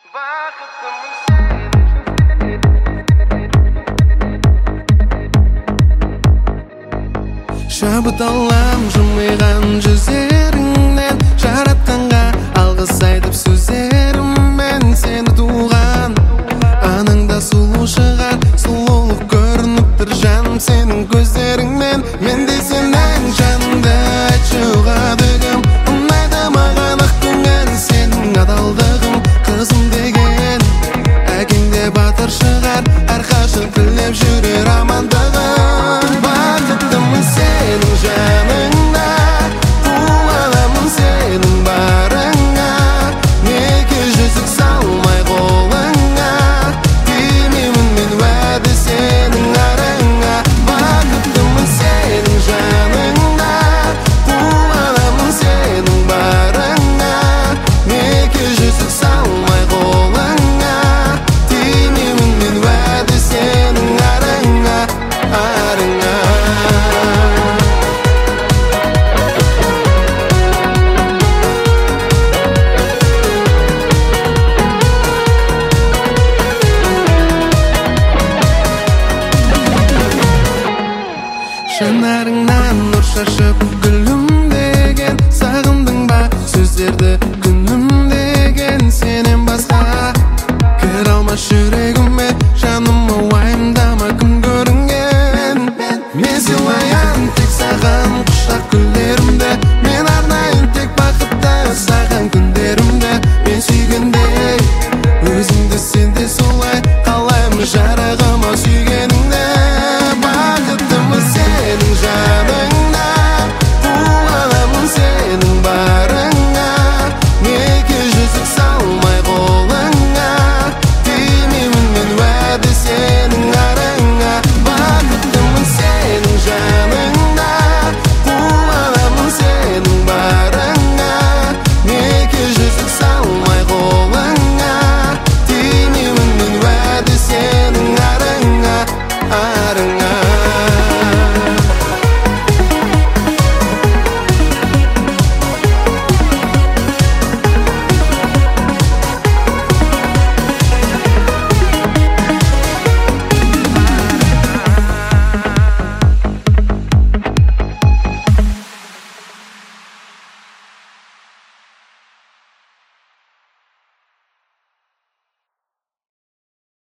Шабыт алам жымиған жүзеріңнен, жаратқанға алғыс айтып сөздеріммен. Сені туған анаңда сұлу шығар, сұлулық көрініп тұр жаным сенің көздеріңмен. Мен де сенің жаныңды айтшыға дегім, ұнайды маған ақ көңіл сенің адалдығың. Қызым деген әкең де батыр шығар, әрқашан тілеп жүрер амандығын. Бақыттымын сенің жаныңда, қуанамын сенің барыңа. Неге жүзік салмай қолыңа, тимеймін мен уәде сенің арыңа. Бақыттымын сенің жаныңда, қуанамын сенің барыңа. Неге жүзік салмай қолыңа, тимеймін мен уәде сенің арыңа, арыңа. Жанарыңнан нұр шашып гүл